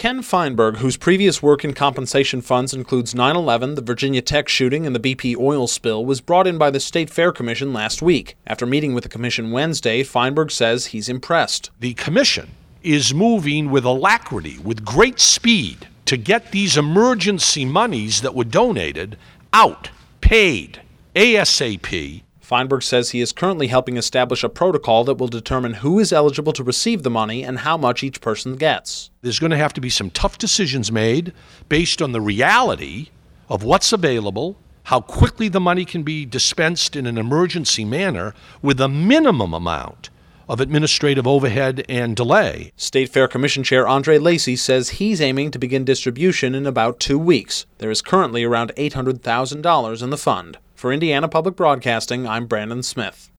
Ken Feinberg, whose previous work in compensation funds includes 9/11, the Virginia Tech shooting, and the BP oil spill, was brought in by the State Fair Commission last week. After meeting with the commission Wednesday, Feinberg says he's impressed. The commission is moving with alacrity, with great speed, to get these emergency monies that were donated out, paid, ASAP. Feinberg says he is currently helping establish a protocol that will determine who is eligible to receive the money and how much each person gets. There's going to have to be some tough decisions made based on the reality of what's available, how quickly the money can be dispensed in an emergency manner with a minimum amount of administrative overhead and delay. State Fair Commission Chair Andre Lacey says he's aiming to begin distribution in about 2 weeks. There is currently around $800,000 in the fund. For Indiana Public Broadcasting, I'm Brandon Smith.